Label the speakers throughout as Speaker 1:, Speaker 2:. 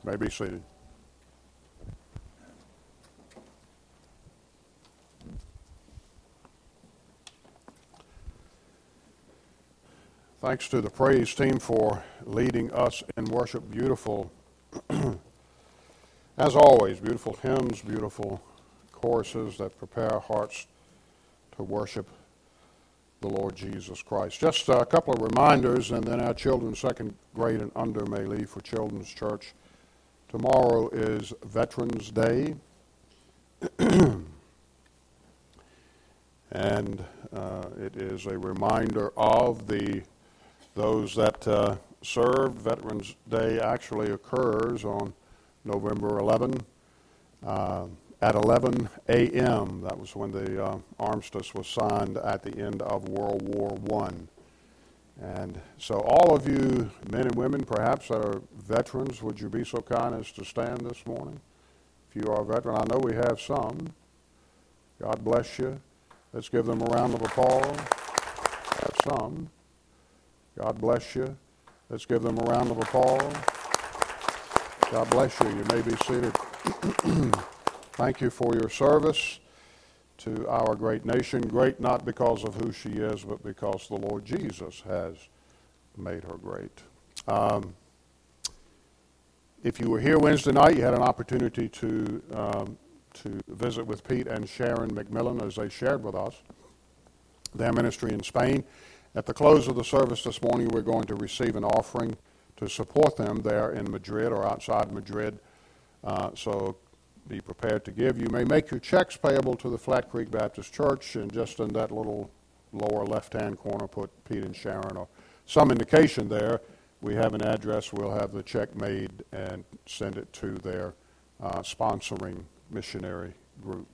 Speaker 1: may be seated. Thanks to the praise team for leading us in worship. Beautiful, as always, beautiful hymns, beautiful choruses that prepare our hearts to worship the Lord Jesus Christ. Just a couple of reminders, and then our children, second grade and under, may leave for Children's Church. Tomorrow is Veterans Day, and it is a reminder of those that served. Veterans Day actually occurs on November 11 at 11 a.m. That was when the armistice was signed at the end of World War I. And so all of you men and women perhaps that are veterans, would you be so kind as to stand this morning? If you are a veteran, I know we have some. God bless you. Let's give them a round of applause. Have some. God bless you. Let's give them a round of applause. God bless you. You may be seated. Thank you for your service to our great nation. Great not because of who she is, but because the Lord Jesus has made her great. If you were here Wednesday night, you had an opportunity to visit with Pete and Sharon McMillan as they shared with us their ministry in Spain. At the close of the service this morning, we're going to receive an offering to support them there in Madrid or outside Madrid. So be prepared to give. You may make your checks payable to the Flat Creek Baptist Church, and just in that little lower left-hand corner, put Pete and Sharon or some indication there. We have an address. We'll have the check made and send it to their sponsoring missionary group.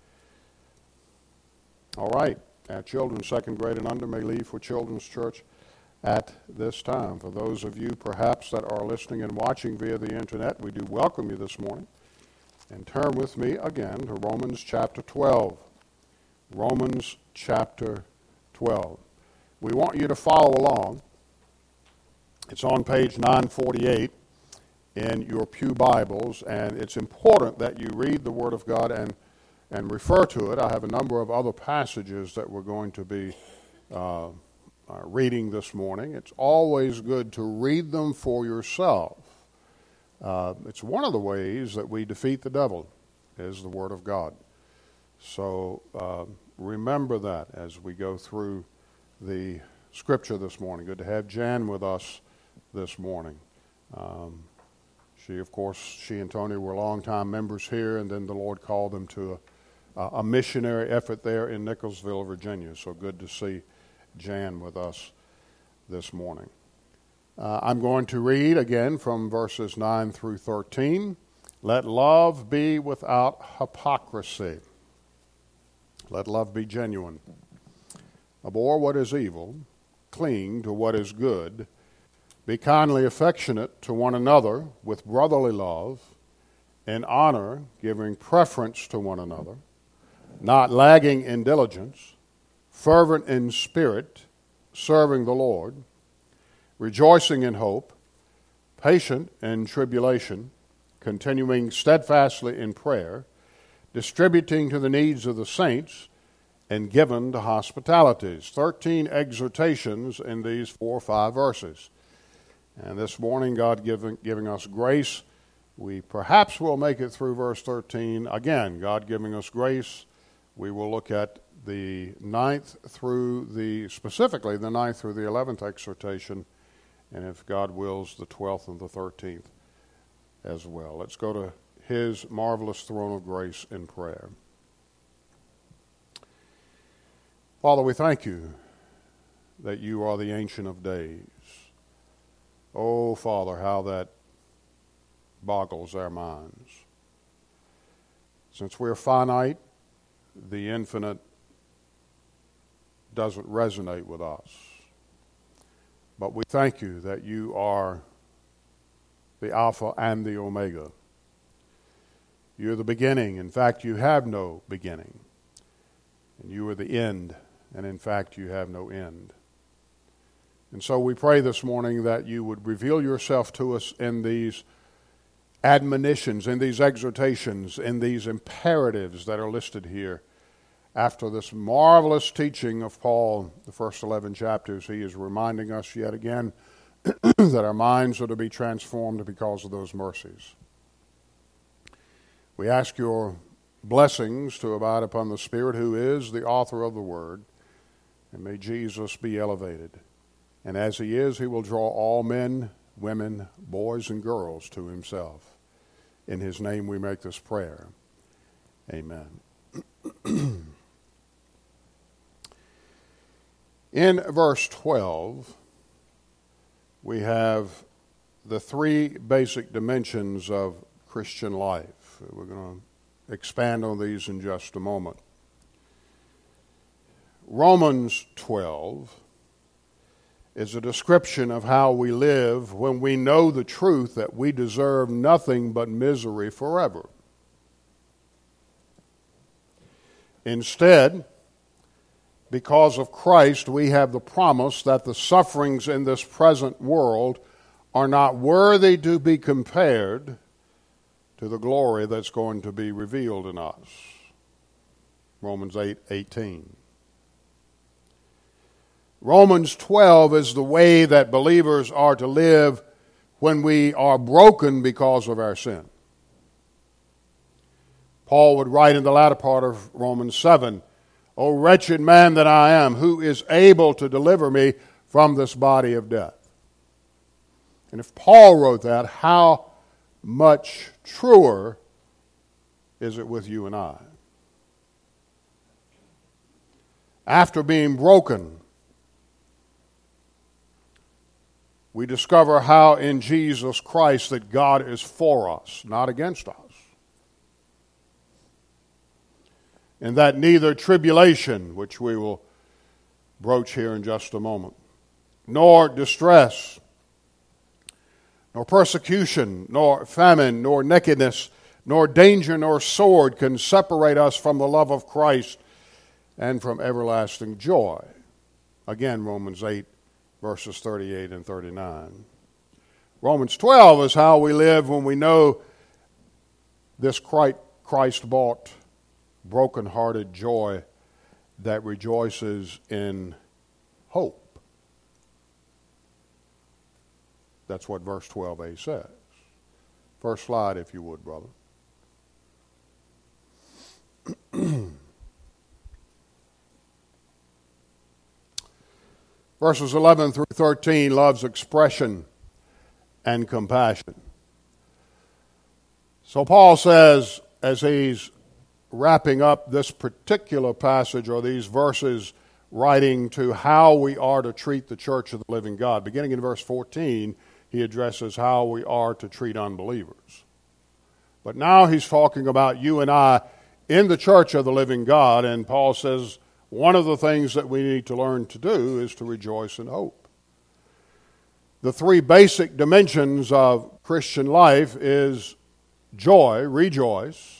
Speaker 1: All right. Our children, second grade and under, may leave for Children's Church at this time. For those of you perhaps that are listening and watching via the internet, we do welcome you this morning. And turn with me again to Romans chapter 12. Romans chapter 12. We want you to follow along. It's on page 948 in your pew Bibles, and it's important that you read the Word of God and refer to it. I have a number of other passages that we're going to be reading this morning. It's always good to read them for yourself. It's one of the ways that we defeat the devil is the Word of God. So remember that as we go through the Scripture this morning. Good to have Jan with us this morning. She and Tony were longtime members here, and then the Lord called them to a missionary effort there in Nicholsville, Virginia. So good to see Jan with us this morning. I'm going to read again from verses 9 through 13. Let love be without hypocrisy. Let love be genuine. Abhor what is evil. Cling to what is good. Be kindly affectionate to one another with brotherly love. In honor, giving preference to one another. Not lagging in diligence. Fervent in spirit. Serving the Lord. Rejoicing in hope, patient in tribulation, continuing steadfastly in prayer, distributing to the needs of the saints, and given to hospitalities. 13 exhortations in these 4 or 5 verses. And this morning, God giving us grace. We perhaps will make it through verse 13. Again, God giving us grace. We will look at the 9th through specifically the 9th through the 11th exhortation, and if God wills, the 12th and the 13th as well. Let's go to His marvelous throne of grace in prayer. Father, we thank you that you are the Ancient of Days. Oh, Father, how that boggles our minds. Since we're finite, the infinite doesn't resonate with us. But we thank you that you are the Alpha and the Omega. You're the beginning. In fact, you have no beginning. And you are the end. And in fact, you have no end. And so we pray this morning that you would reveal yourself to us in these admonitions, in these exhortations, in these imperatives that are listed here. After this marvelous teaching of Paul, the first 11 chapters, he is reminding us yet again that our minds are to be transformed because of those mercies. We ask your blessings to abide upon the Spirit who is the author of the Word, and may Jesus be elevated. And as he is, he will draw all men, women, boys, and girls to himself. In his name we make this prayer. Amen. In verse 12, we have the three basic dimensions of Christian life. We're going to expand on these in just a moment. Romans 12 is a description of how we live when we know the truth that we deserve nothing but misery forever. Instead, because of Christ, we have the promise that the sufferings in this present world are not worthy to be compared to the glory that's going to be revealed in us. Romans 8:18. Romans 12 is the way that believers are to live when we are broken because of our sin. Paul would write in the latter part of Romans 7, O wretched man that I am, who is able to deliver me from this body of death? And if Paul wrote that, how much truer is it with you and I? After being broken, we discover how in Jesus Christ that God is for us, not against us. And that neither tribulation, which we will broach here in just a moment, nor distress, nor persecution, nor famine, nor nakedness, nor danger, nor sword can separate us from the love of Christ and from everlasting joy. Again, Romans 8, verses 38 and 39. Romans 12 is how we live when we know this Christ-bought, broken-hearted joy that rejoices in hope. That's what verse 12a says. First slide, if you would, brother. Verses 11 through 13, love's expression and compassion. So Paul says, as he's wrapping up this particular passage or these verses, writing to how we are to treat the church of the living God. Beginning in verse 14, he addresses how we are to treat unbelievers. But now he's talking about you and I in the church of the living God, and Paul says one of the things that we need to learn to do is to rejoice in hope. The three basic dimensions of Christian life is joy, rejoice,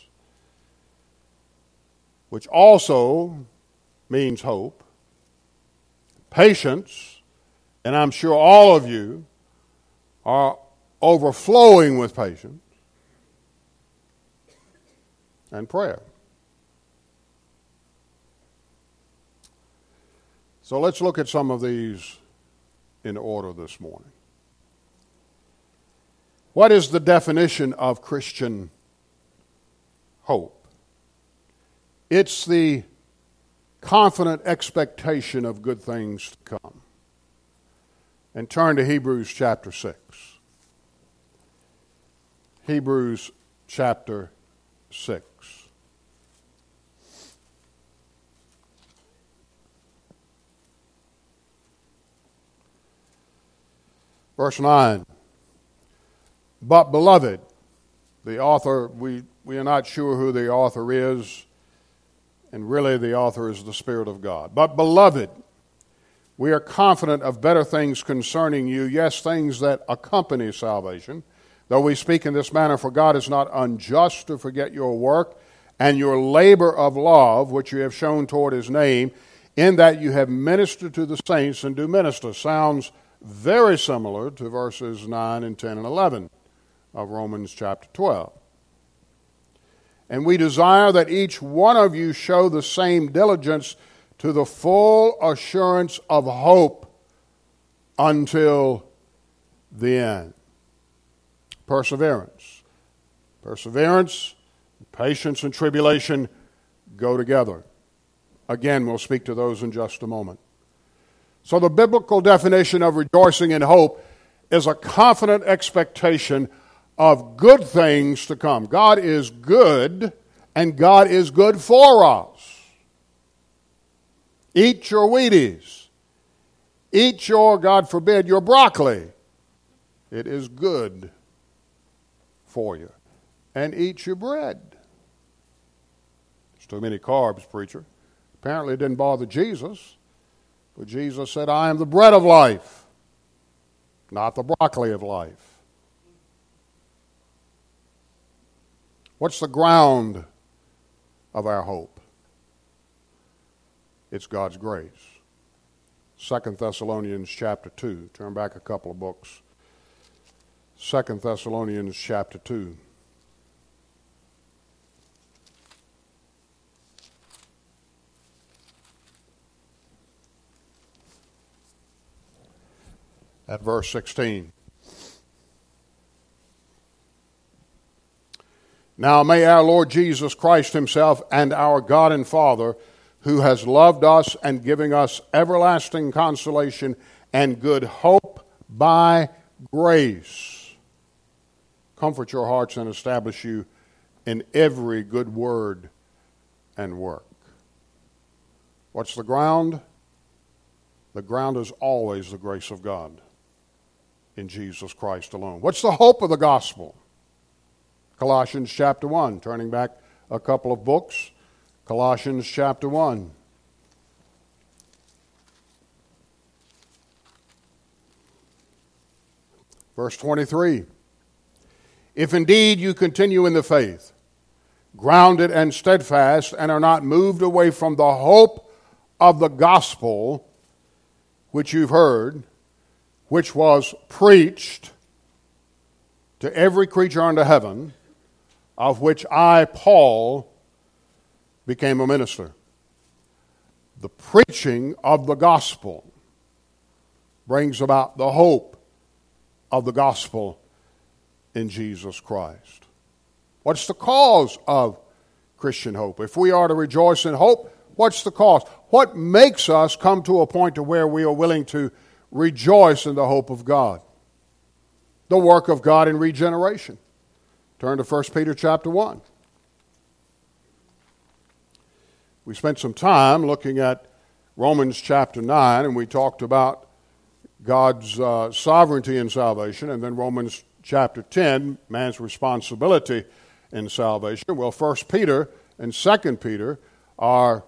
Speaker 1: which also means hope, patience, and I'm sure all of you are overflowing with patience, and prayer. So let's look at some of these in order this morning. What is the definition of Christian hope? It's the confident expectation of good things to come. And turn to Hebrews chapter 6. Hebrews chapter 6. Verse 9. But beloved, the author, we are not sure who the author is, and really the author is the Spirit of God. But beloved, we are confident of better things concerning you, yes, things that accompany salvation. Though we speak in this manner, for God is not unjust to forget your work and your labor of love, which you have shown toward his name, in that you have ministered to the saints and do minister. Sounds very similar to verses 9 and 10 and 11 of Romans chapter 12. And we desire that each one of you show the same diligence to the full assurance of hope until the end. Perseverance. Perseverance, patience, and tribulation go together. Again, we'll speak to those in just a moment. So the biblical definition of rejoicing in hope is a confident expectation of good things to come. God is good, and God is good for us. Eat your Wheaties. Eat your, God forbid, your broccoli. It is good for you. And eat your bread. There's too many carbs, preacher. Apparently it didn't bother Jesus. But Jesus said, I am the bread of life, not the broccoli of life. What's the ground of our hope? It's God's grace. 2 Thessalonians chapter 2. Turn back a couple of books. 2 Thessalonians chapter 2. At verse 16. Now may our Lord Jesus Christ himself and our God and Father, who has loved us and giving us everlasting consolation and good hope by grace, comfort your hearts and establish you in every good word and work. What's the ground? The ground is always the grace of God in Jesus Christ alone. What's the hope of the gospel? Colossians chapter 1, turning back a couple of books. Colossians chapter 1. Verse 23. If indeed you continue in the faith, grounded and steadfast, and are not moved away from the hope of the gospel which you've heard, which was preached to every creature under heaven, of which I, Paul, became a minister. The preaching of the gospel brings about the hope of the gospel in Jesus Christ. What's the cause of Christian hope? If we are to rejoice in hope, what's the cause? What makes us come to a point to where we are willing to rejoice in the hope of God? The work of God in regeneration. Turn to 1 Peter chapter 1. We spent some time looking at Romans chapter 9, and we talked about God's sovereignty in salvation, and then Romans chapter 10, man's responsibility in salvation. Well, 1 Peter and 2 Peter are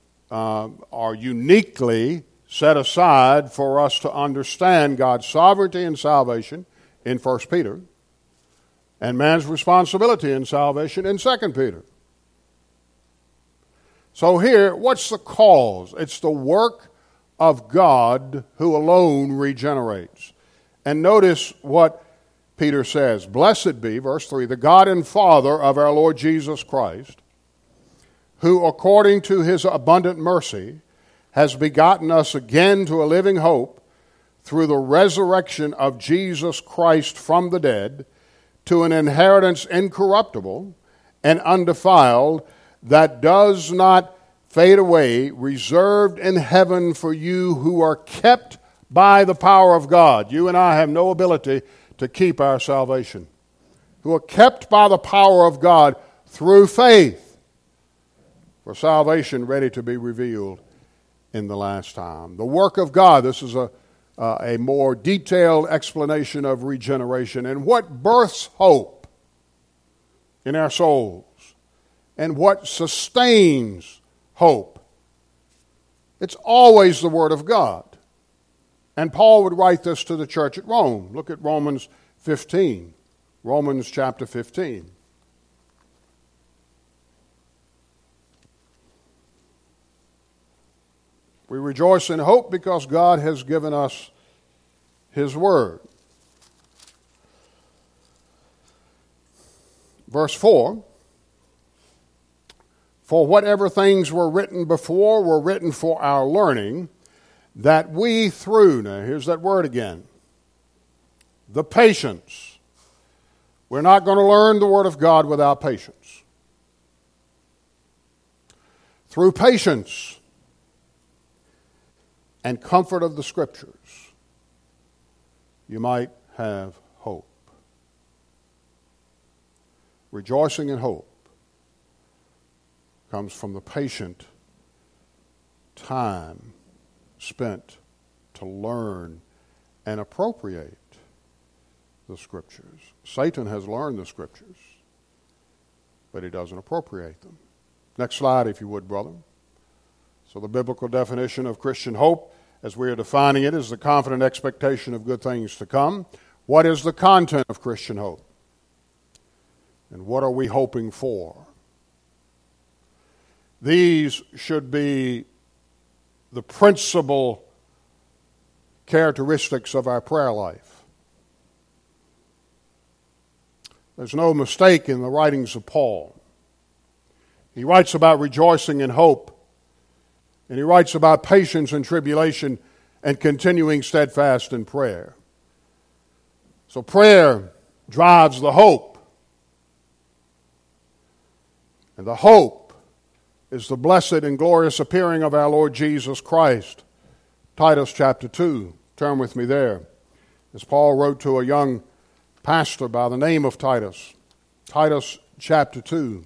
Speaker 1: uniquely set aside for us to understand God's sovereignty in salvation in 1 Peter, and man's responsibility in salvation in 2 Peter. So here, what's the cause? It's the work of God who alone regenerates. And notice what Peter says. Blessed be, verse 3, the God and Father of our Lord Jesus Christ, who according to his abundant mercy has begotten us again to a living hope through the resurrection of Jesus Christ from the dead, to an inheritance incorruptible and undefiled, that does not fade away, reserved in heaven for you who are kept by the power of God. You and I have no ability to keep our salvation. Who are kept by the power of God through faith for salvation ready to be revealed in the last time. The work of God, this is a more detailed explanation of regeneration and what births hope in our souls and what sustains hope. It's always the Word of God. And Paul would write this to the church at Rome. Look at Romans 15. Romans chapter 15. We rejoice in hope because God has given us His Word. Verse 4, for whatever things were written before were written for our learning, that we through, now here's that word again, the patience. We're not going to learn the Word of God without patience. Through patience and comfort of the Scriptures, you might have hope. Rejoicing in hope comes from the patient time spent to learn and appropriate the Scriptures. Satan has learned the Scriptures, but he doesn't appropriate them. Next slide, if you would, brother. So the biblical definition of Christian hope, as we are defining it, is the confident expectation of good things to come. What is the content of Christian hope? And what are we hoping for? These should be the principal characteristics of our prayer life. There's no mistake in the writings of Paul. He writes about rejoicing in hope, and he writes about patience in tribulation and continuing steadfast in prayer. So prayer drives the hope. And the hope is the blessed and glorious appearing of our Lord Jesus Christ. Titus chapter 2. Turn with me there. As Paul wrote to a young pastor by the name of Titus. Titus chapter 2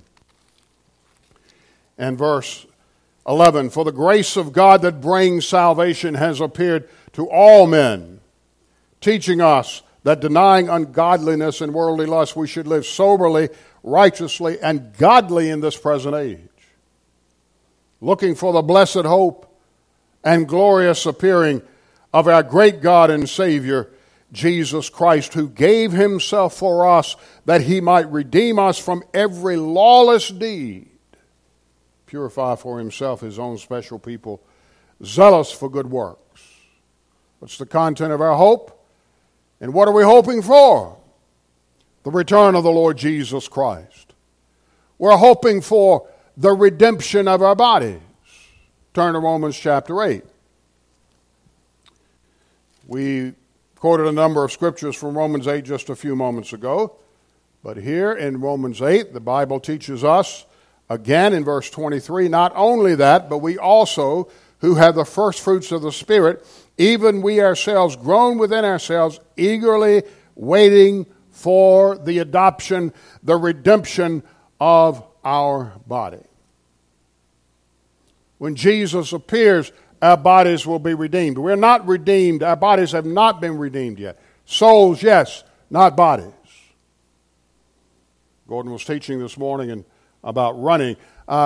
Speaker 1: and verse 11. For the grace of God that brings salvation has appeared to all men, teaching us that denying ungodliness and worldly lust, we should live soberly, righteously, and godly in this present age, looking for the blessed hope and glorious appearing of our great God and Savior, Jesus Christ, who gave himself for us that he might redeem us from every lawless deed, purify for himself his own special people, zealous for good works. What's the content of our hope? And what are we hoping for? The return of the Lord Jesus Christ. We're hoping for the redemption of our bodies. Turn to Romans chapter 8. We quoted a number of scriptures from Romans 8 just a few moments ago. But here in Romans 8, the Bible teaches us, again in verse 23, not only that, but we also, who have the first fruits of the Spirit, even we ourselves, groan within ourselves, eagerly waiting for the adoption, the redemption of our body. When Jesus appears, our bodies will be redeemed. We're not redeemed. Our bodies have not been redeemed yet. Souls, yes, not bodies. Gordon was teaching this morning about running.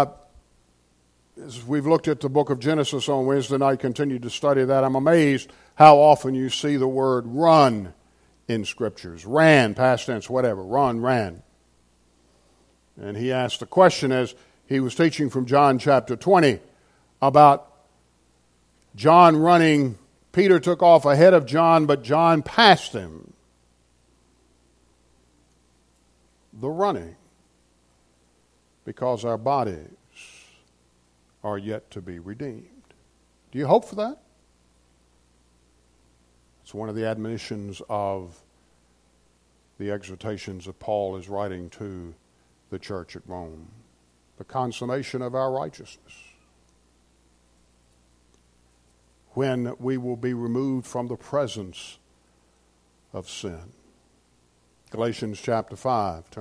Speaker 1: As we've looked at the book of Genesis on Wednesday night, continued to study that, I'm amazed how often you see the word run in scriptures. Ran, past tense, whatever. Run, ran. And he asked the question as he was teaching from John chapter 20 about John running. Peter took off ahead of John, but John passed him. The running. Because our bodies are yet to be redeemed. Do you hope for that? It's one of the admonitions of the exhortations that Paul is writing to the church at Rome. The consummation of our righteousness. When we will be removed from the presence of sin. Galatians chapter 5.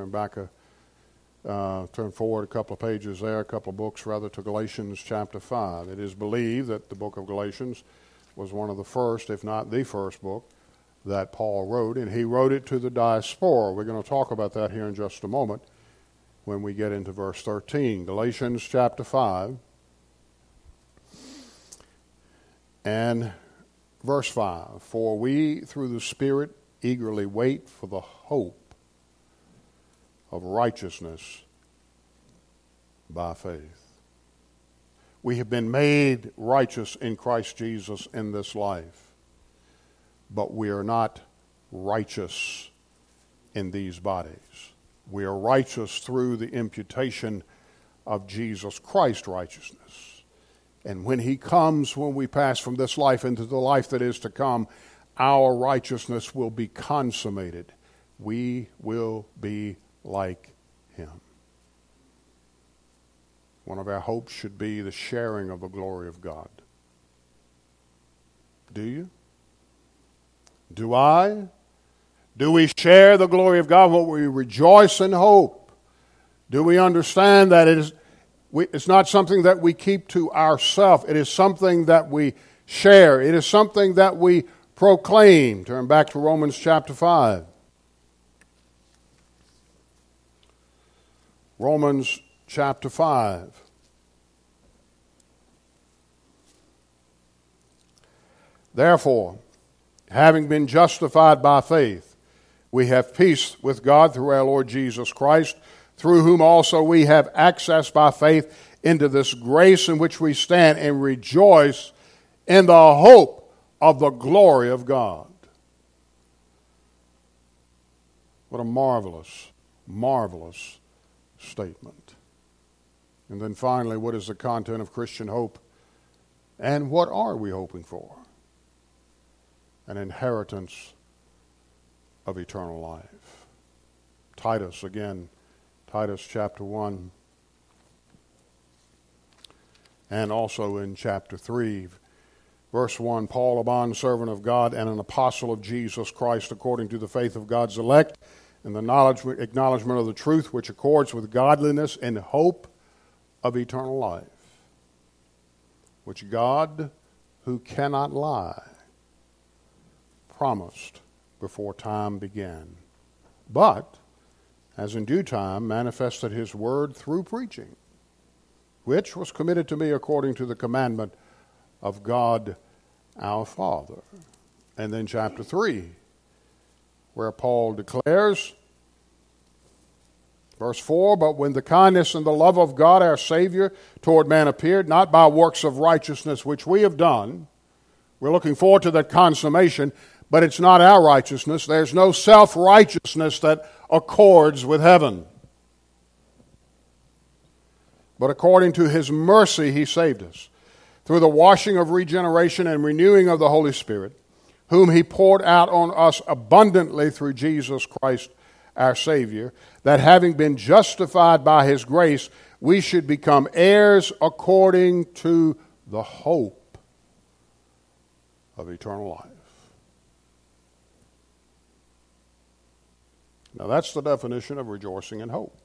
Speaker 1: Turn forward a couple of pages there, a couple of books rather, to Galatians chapter 5. It is believed that the book of Galatians was one of the first, if not the first book, that Paul wrote, and he wrote it to the diaspora. We're going to talk about that here in just a moment when we get into verse 13. Galatians chapter 5 and verse 5. For we, through the Spirit, eagerly wait for the hope of righteousness by faith. We have been made righteous in Christ Jesus in this life, but we are not righteous in these bodies. We are righteous through the imputation of Jesus Christ's righteousness. And when he comes, when we pass from this life into the life that is to come, our righteousness will be consummated. We will be like him. One of our hopes should be the sharing of the glory of God. Do you? Do I? Do we share the glory of God? Will we rejoice in hope? Do we understand that it's not something that we keep to ourselves? It is something that we share. It is something that we proclaim. Turn back to Romans chapter 5. Romans chapter 5. Therefore, having been justified by faith, we have peace with God through our Lord Jesus Christ, through whom also we have access by faith into this grace in which we stand and rejoice in the hope of the glory of God. What a marvelous, marvelous statement. And then finally, what is the content of Christian hope? And what are we hoping for? An inheritance of eternal life. Titus, again, Titus chapter 1, and also in chapter 3, verse 1, Paul, a bondservant of God and an apostle of Jesus Christ, according to the faith of God's elect, and the acknowledgement of the truth which accords with godliness and hope of eternal life, which God, who cannot lie, promised before time began, but has in due time manifested his word through preaching, which was committed to me according to the commandment of God our Father. And then chapter 3, where Paul declares, verse 4, but when the kindness and the love of God our Savior toward man appeared, not by works of righteousness which we have done, we're looking forward to that consummation, but it's not our righteousness. There's no self-righteousness that accords with heaven. But according to his mercy, he saved us through the washing of regeneration and renewing of the Holy Spirit, whom he poured out on us abundantly through Jesus Christ our Savior, that having been justified by his grace, we should become heirs according to the hope of eternal life. Now that's the definition of rejoicing in hope.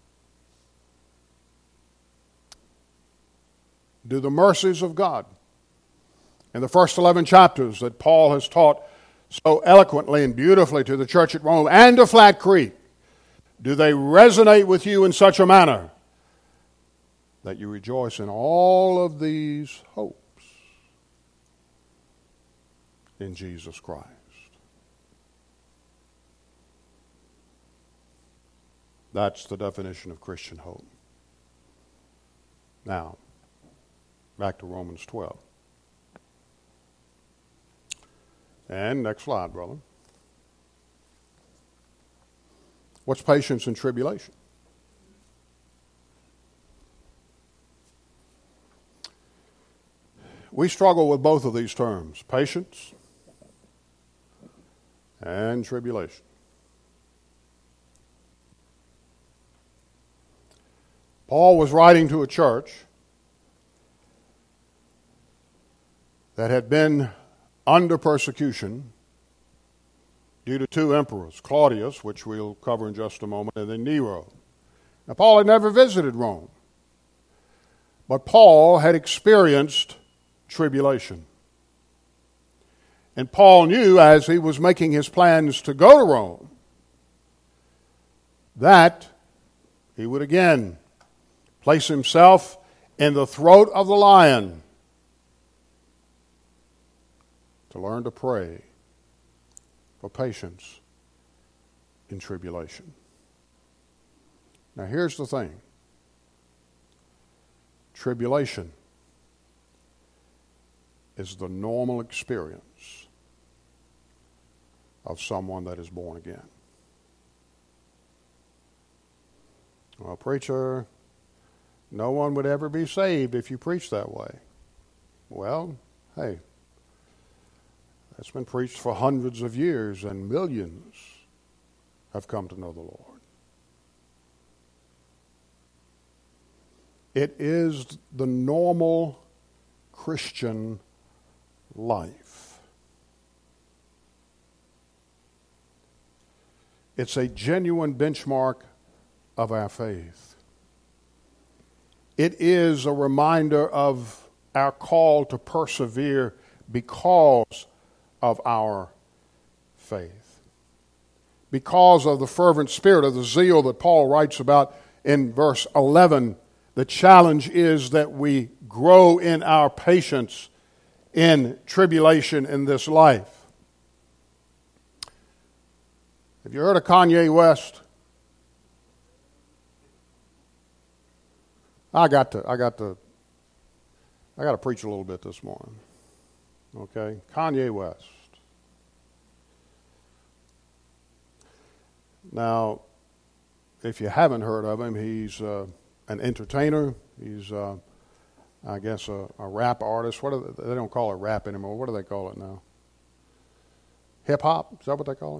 Speaker 1: Do the mercies of God in the first 11 chapters that Paul has taught so eloquently and beautifully to the church at Rome and to Flat Creek, do they resonate with you in such a manner that you rejoice in all of these hopes in Jesus Christ? That's the definition of Christian hope. Now, back to Romans 12. And next slide, brother. What's patience in tribulation? We struggle with both of these terms, patience and tribulation. Paul was writing to a church that had been under persecution due to two emperors, Claudius, which we'll cover in just a moment, and then Nero. Now, Paul had never visited Rome, but Paul had experienced tribulation. And Paul knew, as he was making his plans to go to Rome, that he would again place himself in the throat of the lion to learn to pray for patience in tribulation. Now here's the thing. Tribulation is the normal experience of someone that is born again. Well, preacher, no one would ever be saved if you preach that way. Well, hey, that's been preached for hundreds of years, and millions have come to know the Lord. It is the normal Christian life. It's a genuine benchmark of our faith. It is a reminder of our call to persevere because of our faith. Because of the fervent spirit of the zeal that Paul writes about in verse 11, the challenge is that we grow in our patience in tribulation in this life. Have you heard of Kanye West? I got to preach a little bit this morning. Okay, Kanye West. Now, if you haven't heard of him, he's an entertainer. He's, I guess, a rap artist. They don't call it rap anymore. What do they call it now? Hip hop? Is that what they call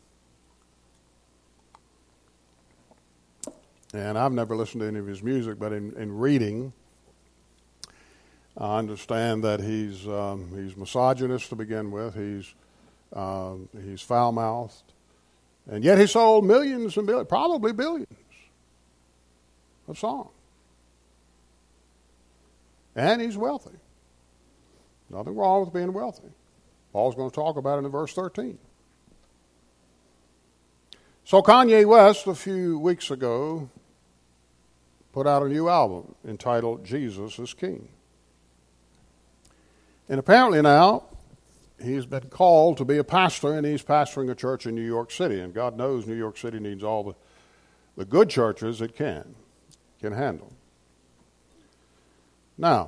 Speaker 1: it? And I've never listened to any of his music, but in reading, I understand that he's misogynist to begin with. He's foul-mouthed, and yet he sold millions and billions, probably billions, of songs. And he's wealthy. Nothing wrong with being wealthy. Paul's going to talk about it in verse 13. So Kanye West, a few weeks ago, put out a new album entitled Jesus is King. And apparently now, he's been called to be a pastor, and he's pastoring a church in New York City. And God knows New York City needs all the good churches it can handle. Now,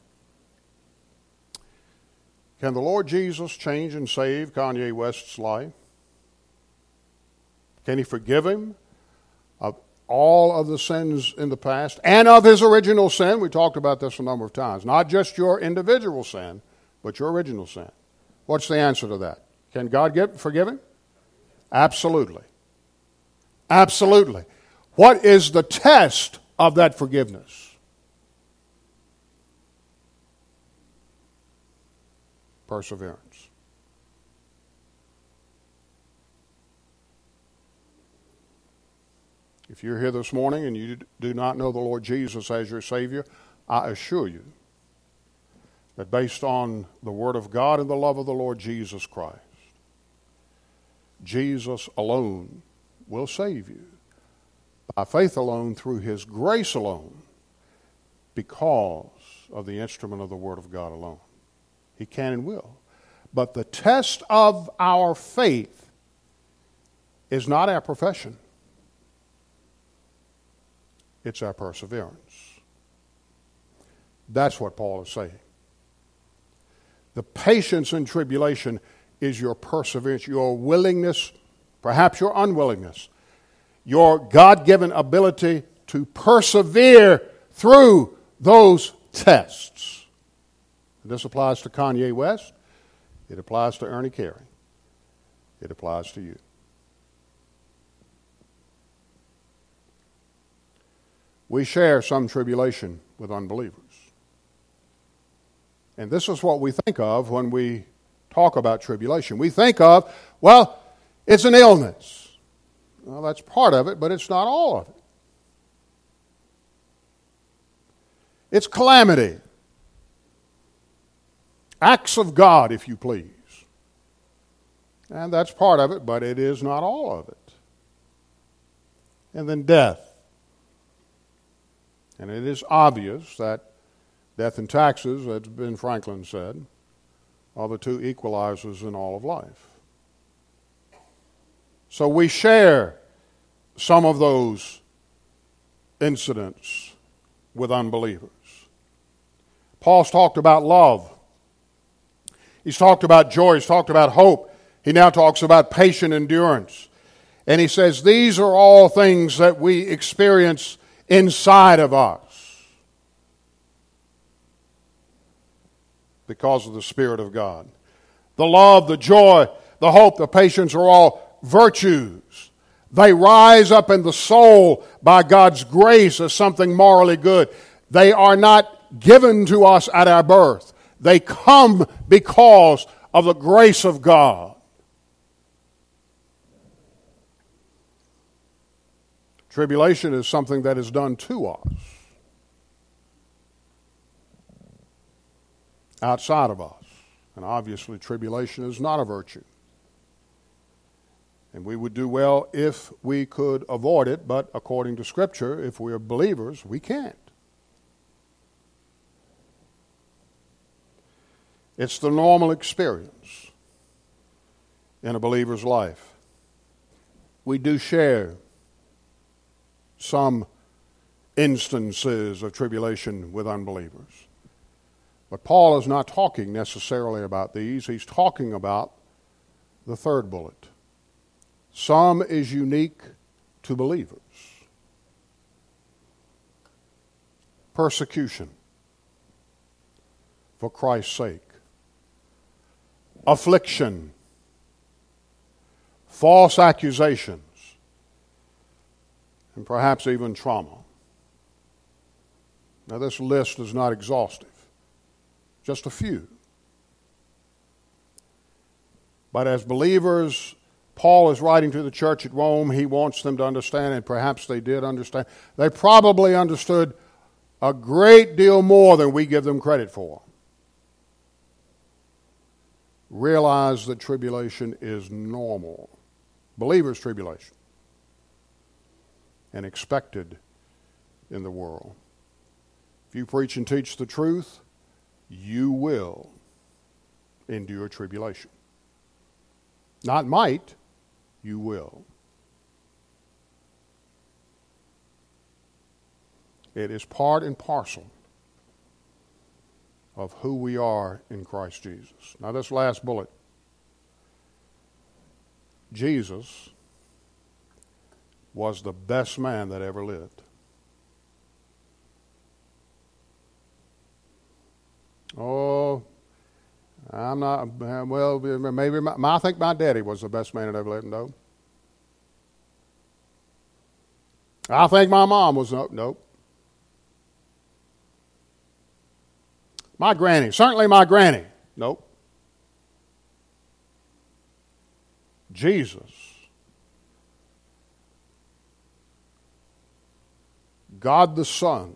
Speaker 1: can the Lord Jesus change and save Kanye West's life? Can he forgive him of all of the sins in the past and of his original sin? We talked about this a number of times. Not just your individual sin, but your original sin. What's the answer to that? Can God forgive him? Absolutely. Absolutely. What is the test of that forgiveness? Perseverance. If you're here this morning and you do not know the Lord Jesus as your Savior, I assure you that based on the Word of God and the love of the Lord Jesus Christ, Jesus alone will save you. By faith alone, through His grace alone, because of the instrument of the Word of God alone. He can and will. But the test of our faith is not our profession. It's our perseverance. That's what Paul is saying. The patience in tribulation is your perseverance, your willingness, perhaps your unwillingness, your God-given ability to persevere through those tests. This applies to Kanye West. It applies to Ernie Carey. It applies to you. We share some tribulation with unbelievers. And this is what we think of when we talk about tribulation. We think of, well, it's an illness. Well, that's part of it, but it's not all of it. It's calamity. Acts of God, if you please. And that's part of it, but it is not all of it. And then death. And it is obvious that death and taxes, as Ben Franklin said, are the two equalizers in all of life. So we share some of those incidents with unbelievers. Paul's talked about love. He's talked about joy. He's talked about hope. He now talks about patient endurance. And he says, these are all things that we experience inside of us because of the Spirit of God. The love, the joy, the hope, the patience are all virtues. They rise up in the soul by God's grace as something morally good. They are not given to us at our birth. They come because of the grace of God. Tribulation is something that is done to us, outside of us. And obviously, tribulation is not a virtue. And we would do well if we could avoid it, but according to Scripture, if we are believers, we can't. It's the normal experience in a believer's life. We do share some instances of tribulation with unbelievers. But Paul is not talking necessarily about these. He's talking about the third bullet. Some is unique to believers. Persecution for Christ's sake. Affliction. False accusations. And perhaps even trauma. Now, this list is not exhaustive, just a few. But as believers, Paul is writing to the church at Rome. He wants them to understand, and perhaps they did understand. They probably understood a great deal more than we give them credit for. Realize that tribulation is normal. Believers' tribulation. And expected in the world. If you preach and teach the truth, you will endure tribulation. Not might, you will. It is part and parcel of who we are in Christ Jesus. Now, this last bullet. Jesus was the best man that ever lived. Oh, I'm not, well, maybe, I think my daddy was the best man that ever lived, no. I think my mom was, nope. My granny, certainly my granny, nope. Jesus, God the Son,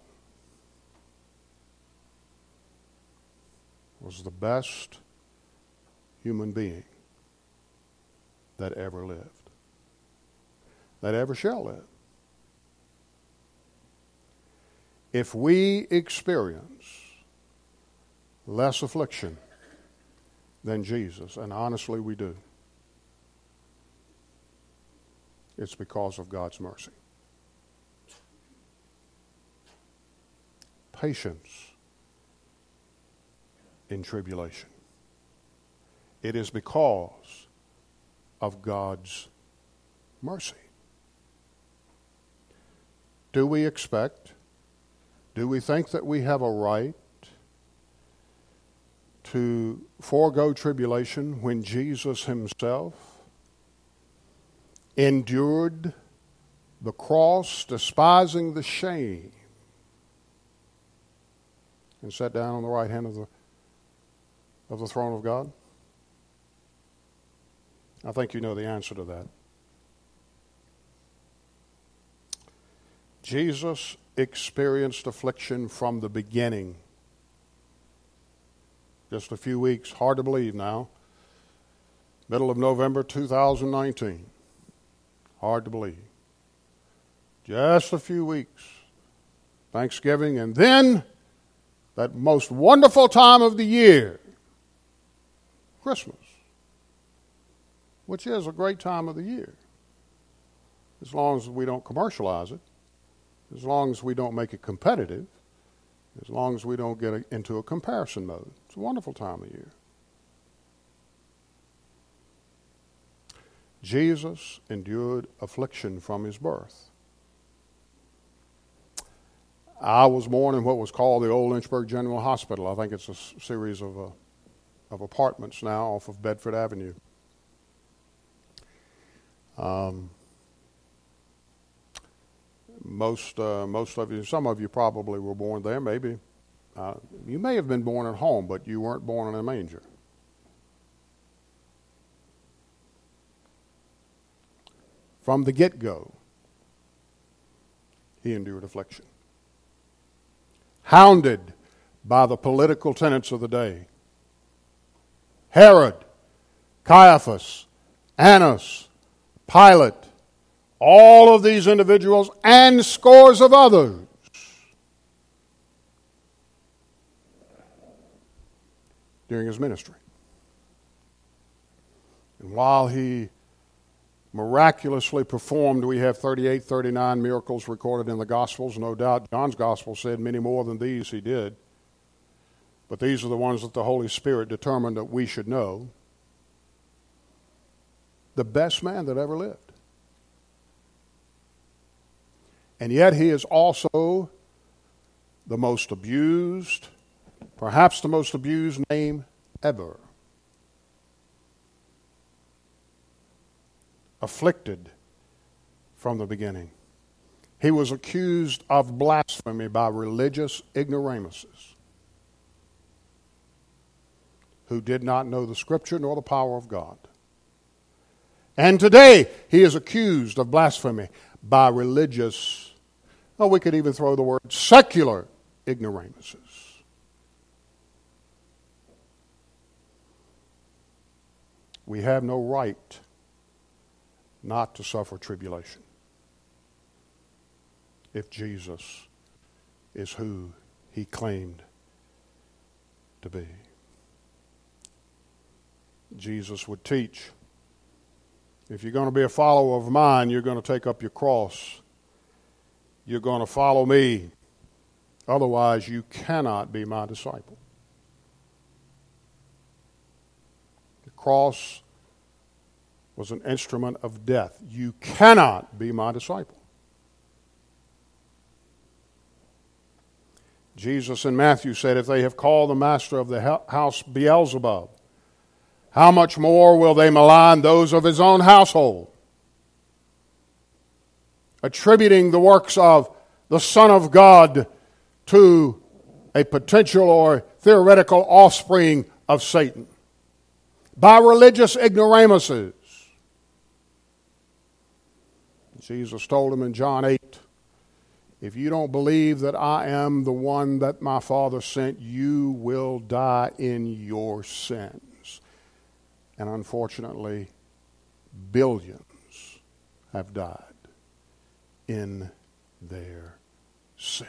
Speaker 1: was the best human being that ever lived, that ever shall live. If we experience less affliction than Jesus, and honestly we do, it's because of God's mercy. Patience in tribulation. It is because of God's mercy. Do we expect, do we think that we have a right to forego tribulation when Jesus himself endured the cross, despising the shame, and sat down on the right hand of the throne of God? I think you know the answer to that. Jesus experienced affliction from the beginning. Just a few weeks, hard to believe now. Middle of November 2019. Hard to believe. Just a few weeks. Thanksgiving, and then that most wonderful time of the year, Christmas, which is a great time of the year, as long as we don't commercialize it, as long as we don't make it competitive, as long as we don't get into a comparison mode. It's a wonderful time of year. Jesus endured affliction from his birth. I was born in what was called the Old Lynchburg General Hospital. I think it's a series of apartments now off of Bedford Avenue. Most of you, some of you probably were born there. Maybe you may have been born at home, but you weren't born in a manger. From the get-go, he endured affliction. Hounded by the political tenets of the day. Herod, Caiaphas, Annas, Pilate, all of these individuals and scores of others during his ministry. And while he miraculously performed, we have 38, 39 miracles recorded in the Gospels. No doubt John's Gospel said many more than these he did. But these are the ones that the Holy Spirit determined that we should know. The best man that ever lived. And yet he is also the most abused, perhaps the most abused name ever. Afflicted from the beginning. He was accused of blasphemy by religious ignoramuses who did not know the Scripture nor the power of God. And today he is accused of blasphemy by religious, we could even throw the word secular ignoramuses. We have no right not to suffer tribulation if Jesus is who he claimed to be. Jesus would teach, if you're going to be a follower of mine, you're going to take up your cross. You're going to follow me. Otherwise, you cannot be my disciple. The cross was an instrument of death. You cannot be my disciple. Jesus in Matthew said, if they have called the master of the house Beelzebub, how much more will they malign those of his own household? Attributing the works of the Son of God to a potential or theoretical offspring of Satan. By religious ignoramuses. Jesus told him in John 8, if you don't believe that I am the one that my Father sent, you will die in your sins. And unfortunately, billions have died in their sins.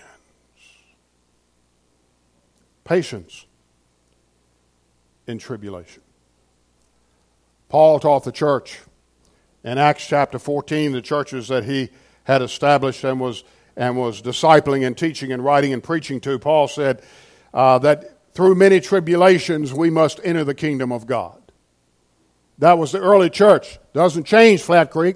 Speaker 1: Patience in tribulation. Paul taught the church in Acts chapter 14, the churches that he had established and was discipling and teaching and writing and preaching to. Paul said that through many tribulations we must enter the kingdom of God. That was the early church. Doesn't change, Flat Creek.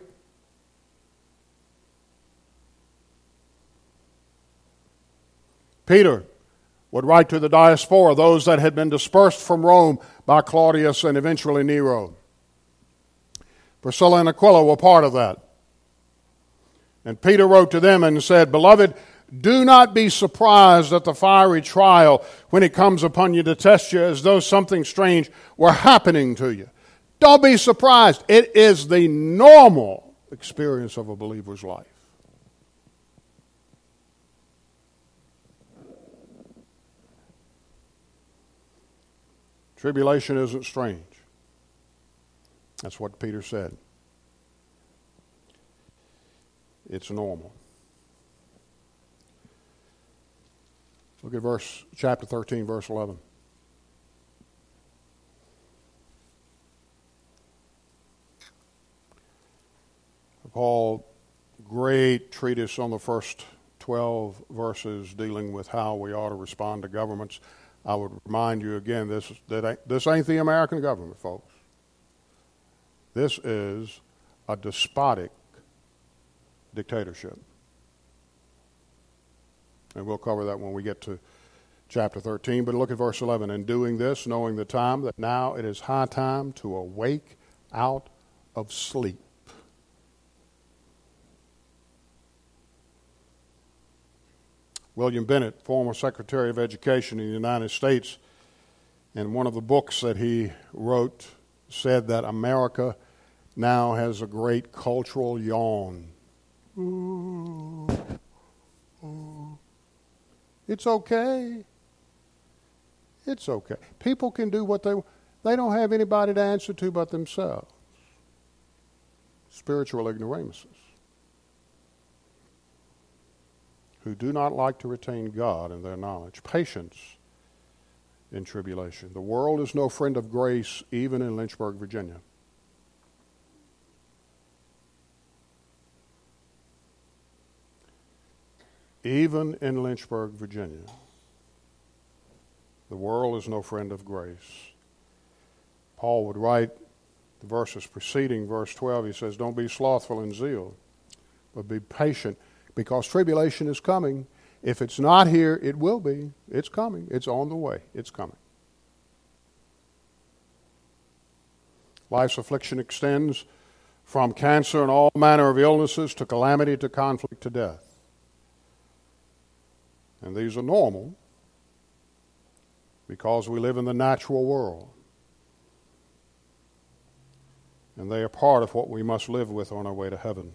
Speaker 1: Peter would write to the diaspora, those that had been dispersed from Rome by Claudius and eventually Nero. Priscilla and Aquila were part of that. And Peter wrote to them and said, Beloved, do not be surprised at the fiery trial when it comes upon you to test you as though something strange were happening to you. Don't be surprised. It is the normal experience of a believer's life. Tribulation isn't strange. That's what Peter said. It's normal. Look at chapter 13, verse 11. Paul, great treatise on the first 12 verses dealing with how we ought to respond to governments. I would remind you again, this ain't the American government, folks. This is a despotic dictatorship. And we'll cover that when we get to chapter 13. But look at verse 11. "And doing this, knowing the time, that now it is high time to awake out of sleep." William Bennett, former Secretary of Education in the United States, in one of the books that he wrote, said that America now has a great cultural yawn. Ooh, ooh. It's okay. It's okay. People can do what they don't have anybody to answer to but themselves. Spiritual ignoramuses who do not like to retain God in their knowledge. Patience in tribulation. The world is no friend of grace, even in Lynchburg, Virginia. Even in Lynchburg, Virginia, the world is no friend of grace. Paul would write the verses preceding verse 12. He says, "Don't be slothful in zeal, but be patient, because tribulation is coming. If it's not here, it will be. It's coming. It's on the way. It's coming." Life's affliction extends from cancer and all manner of illnesses to calamity to conflict to death. And these are normal because we live in the natural world. And they are part of what we must live with on our way to heaven.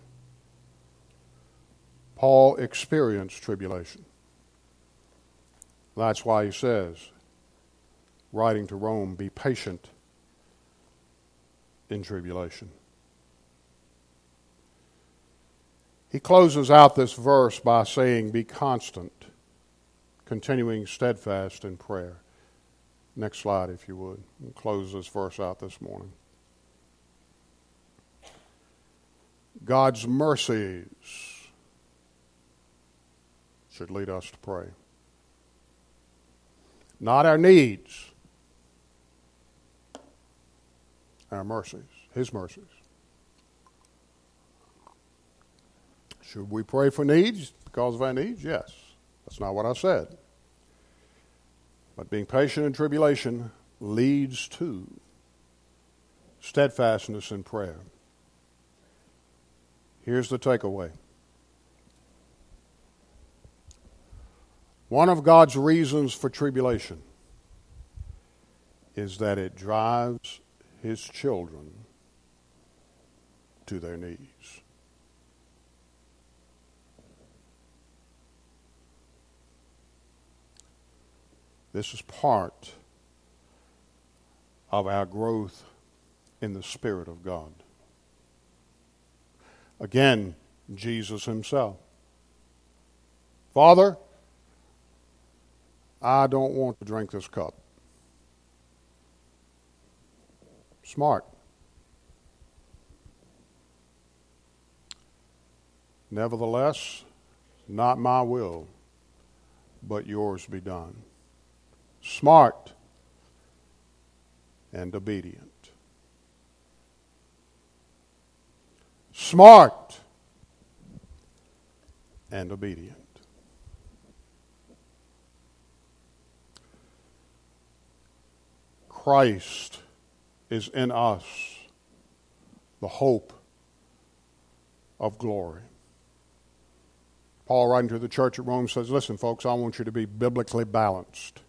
Speaker 1: Paul experienced tribulation. That's why he says, writing to Rome, "Be patient in tribulation." He closes out this verse by saying, "Be constant, continuing steadfast in prayer." Next slide, if you would. We'll close this verse out this morning. God's mercies should lead us to pray. Not our needs, our mercies, His mercies. Should we pray for needs because of our needs? Yes. That's not what I said. But being patient in tribulation leads to steadfastness in prayer. Here's the takeaway. One of God's reasons for tribulation is that it drives His children to their knees. This is part of our growth in the Spirit of God. Again, Jesus Himself. "Father, I don't want to drink this cup." Smart. "Nevertheless, not my will, but yours be done." Smart and obedient. Smart and obedient. Christ is in us, the hope of glory. Paul, writing to the church at Rome, says, "Listen, folks, I want you to be biblically balanced.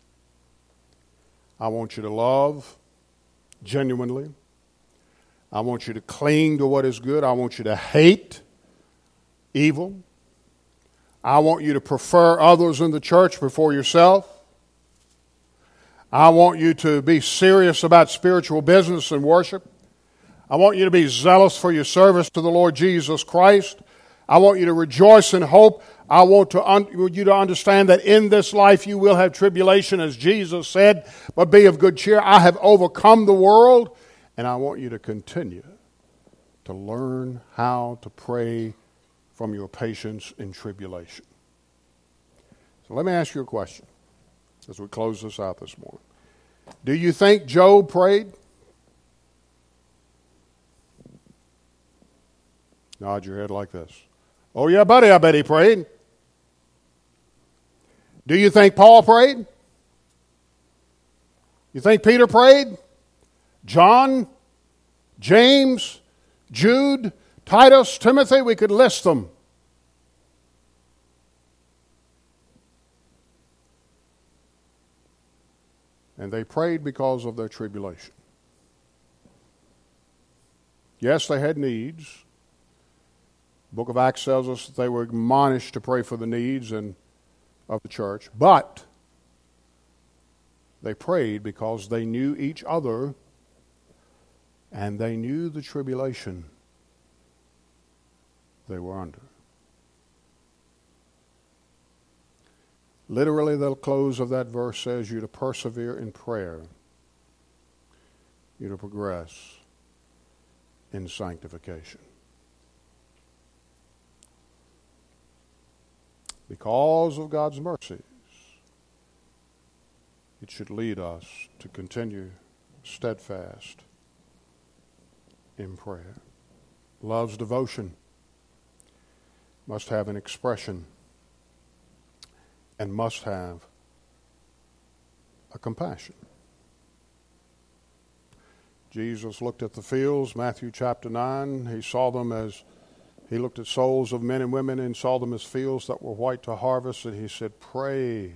Speaker 1: I want you to love genuinely. I want you to cling to what is good. I want you to hate evil. I want you to prefer others in the church before yourself. I want you to be serious about spiritual business and worship. I want you to be zealous for your service to the Lord Jesus Christ. I want you to rejoice in hope. I want you to understand that in this life you will have tribulation, as Jesus said, but be of good cheer. I have overcome the world." And I want you to continue to learn how to pray from your patience in tribulation. So let me ask you a question as we close this out this morning. Do you think Job prayed? Nod your head like this. Oh, yeah, buddy, I bet he prayed. Do you think Paul prayed? You think Peter prayed? John, James, Jude, Titus, Timothy, we could list them. And they prayed because of their tribulation. Yes, they had needs. The book of Acts tells us that they were admonished to pray for the needs of the church, but they prayed because they knew each other and they knew the tribulation they were under. Literally, the close of that verse says you to persevere in prayer, you to progress in sanctification. Because of God's mercies, it should lead us to continue steadfast in prayer. Love's devotion must have an expression and must have a compassion. Jesus looked at the fields, Matthew chapter 9. He saw them as, he looked at souls of men and women and saw them as fields that were white to harvest, and he said, pray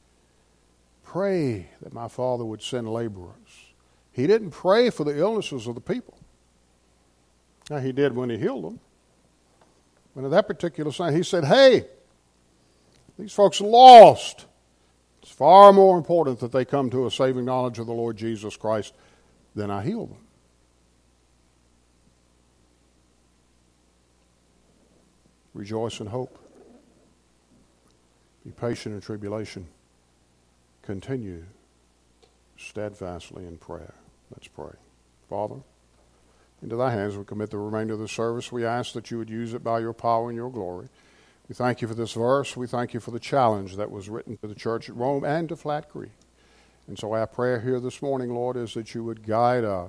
Speaker 1: that my Father would send laborers. He didn't pray for the illnesses of the people. Now, he did when he healed them. But at that particular time, he said, hey, these folks are lost. It's far more important that they come to a saving knowledge of the Lord Jesus Christ than I heal them. Rejoice in hope. Be patient in tribulation. Continue steadfastly in prayer. Let's pray. Father, into thy hands we commit the remainder of the service. We ask that you would use it by your power and your glory. We thank you for this verse. We thank you for the challenge that was written to the church at Rome and to Flat Creek. And so our prayer here this morning, Lord, is that you would guide us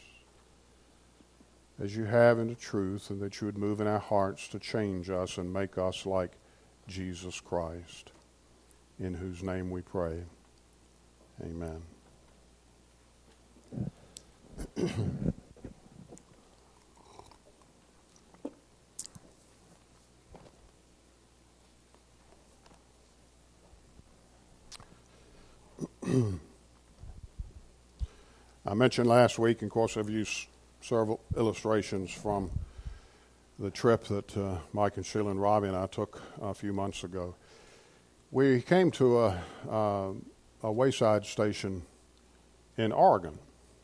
Speaker 1: as you have into truth, and that you would move in our hearts to change us and make us like Jesus Christ, in whose name we pray. Amen. I mentioned last week, and of course I've used several illustrations from the trip that Mike and Sheila and Robbie and I took a few months ago. We came to a wayside station in Oregon,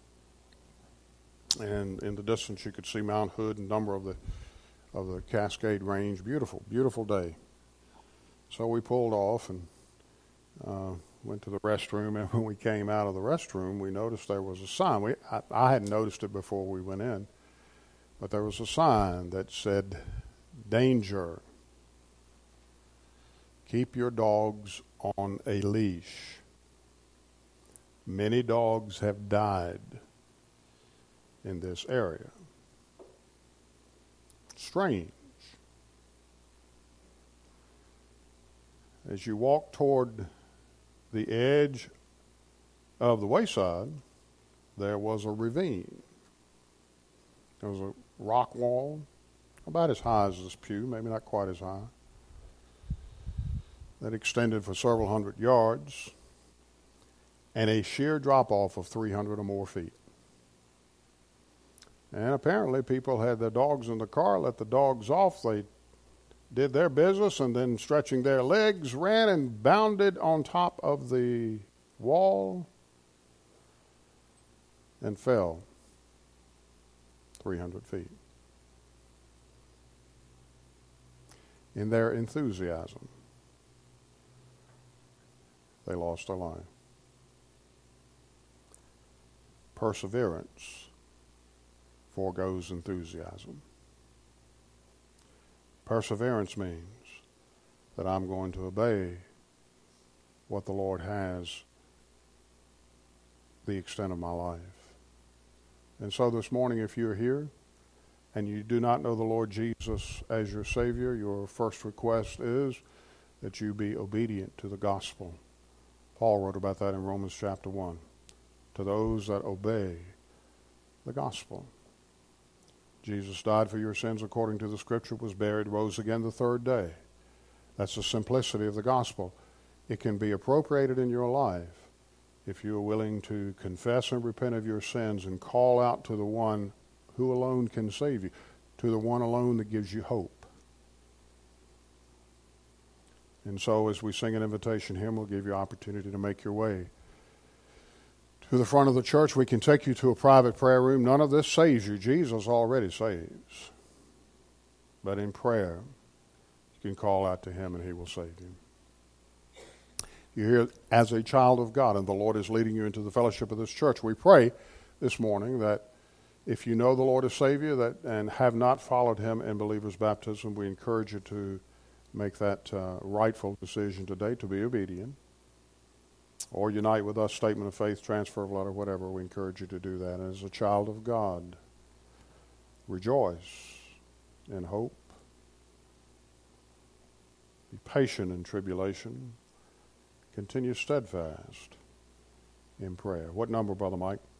Speaker 1: and in the distance you could see Mount Hood and a number of the Cascade Range. Beautiful, beautiful day. So we pulled off and went to the restroom, and when we came out of the restroom, we noticed there was a sign. I hadn't noticed it before we went in, but there was a sign that said, "Danger. Keep your dogs on a leash. Many dogs have died in this area." Strange. As you walk toward the edge of the wayside, there was a ravine. There was a rock wall, about as high as this pew, maybe not quite as high, that extended for several hundred yards, and a sheer drop-off of 300 or more feet. And apparently people had their dogs in the car, let the dogs off, they did their business, and then stretching their legs, ran and bounded on top of the wall and fell 300 feet. In their enthusiasm, they lost their life. Perseverance forgoes enthusiasm. Perseverance means that I'm going to obey what the Lord has, the extent of my life. And so this morning, if you're here and you do not know the Lord Jesus as your Savior, your first request is that you be obedient to the gospel. Paul wrote about that in Romans chapter 1. To those that obey the gospel. Jesus died for your sins according to the Scripture, was buried, rose again the third day. That's the simplicity of the gospel. It can be appropriated in your life if you are willing to confess and repent of your sins and call out to the one who alone can save you, to the one alone that gives you hope. And so as we sing an invitation hymn, we'll give you opportunity to make your way to the front of the church. We can take you to a private prayer room. None of this saves you. Jesus already saves. But in prayer, you can call out to him and he will save you. You're here as a child of God, and the Lord is leading you into the fellowship of this church. We pray this morning that if you know the Lord as Savior and have not followed him in believer's baptism, we encourage you to make that rightful decision today to be obedient. Or unite with us, statement of faith, transfer of letter, whatever. We encourage you to do that. And as a child of God, rejoice in hope. Be patient in tribulation. Continue steadfast in prayer. What number, Brother Mike?